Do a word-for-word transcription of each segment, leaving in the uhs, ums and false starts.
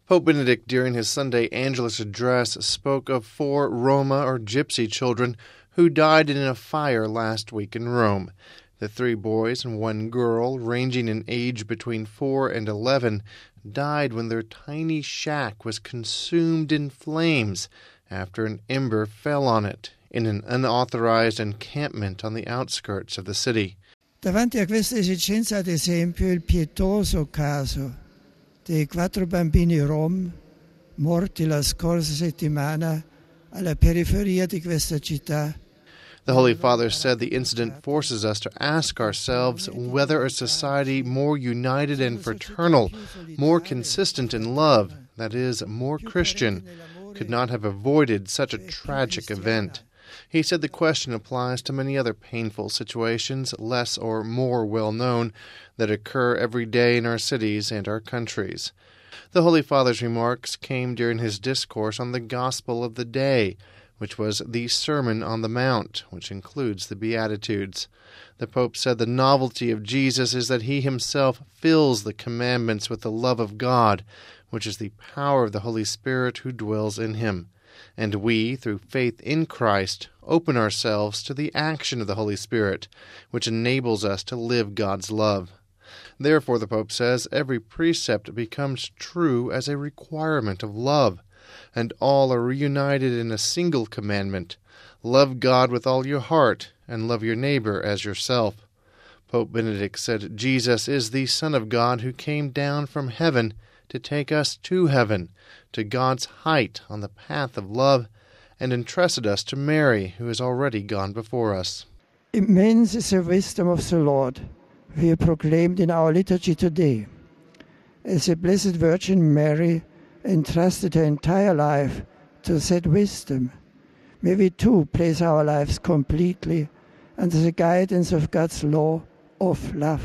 Pope Benedict, during his Sunday Angelus address, spoke of four Roma or Gypsy children who died in a fire last week in Rome. The three boys and one girl, ranging in age between four and eleven, died when their tiny shack was consumed in flames after an ember fell on it in an unauthorized encampment on the outskirts of the city. Davanti a questa esigenza, ad esempio, il pietoso caso dei quattro bambini rom morti la scorsa settimana alla periferia di questa città. The Holy Father said the incident forces us to ask ourselves whether a society more united and fraternal, more consistent in love, that is, more Christian, could not have avoided such a tragic event. He said the question applies to many other painful situations, less or more well-known, that occur every day in our cities and our countries. The Holy Father's remarks came during his discourse on the Gospel of the Day, which was the Sermon on the Mount, which includes the Beatitudes. The Pope said the novelty of Jesus is that he himself fills the commandments with the love of God, which is the power of the Holy Spirit who dwells in him. And we, through faith in Christ, open ourselves to the action of the Holy Spirit, which enables us to live God's love. Therefore, the Pope says, every precept becomes true as a requirement of love, and all are reunited in a single commandment: love God with all your heart, and love your neighbor as yourself. Pope Benedict said Jesus is the Son of God who came down from heaven to take us to heaven, to God's height on the path of love, and entrusted us to Mary, who has already gone before us. Immense is the wisdom of the Lord, we are proclaimed in our liturgy today. As the Blessed Virgin Mary entrusted her entire life to that wisdom, may we too place our lives completely under the guidance of God's law of love.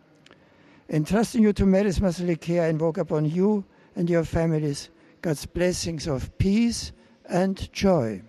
Entrusting you to Mary's motherly care, I invoke upon you and your families God's blessings of peace and joy.